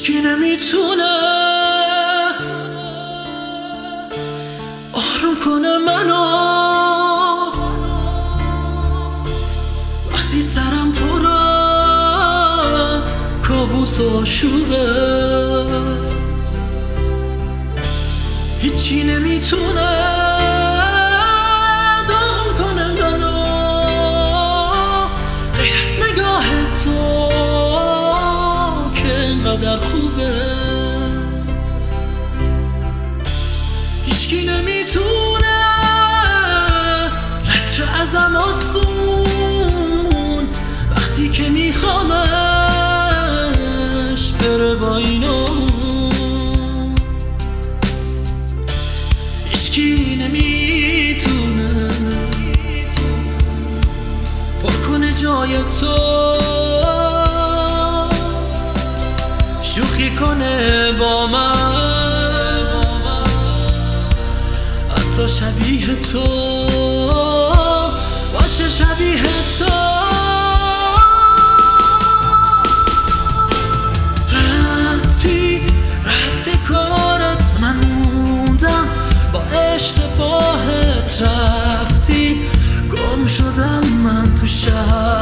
هیچکی نمیتونه آروم کنه منو وقتی سرم پر از کابوس و آشوبه. هیچی نمیتونه داغون کنه منو غیر از نگاه تو که اینقدر خوبه. هیچکی نمیتونه رد شه ازم آسون وقتی که میخوامش بره با اینو. هیچکی نمیتونه پر کنه جای تو شوخی کنه با من حتی شبیه تو باشه شبیه تو. رفتی رد کارت من موندم با اشتباهت رفتی گم شدم من تو شهر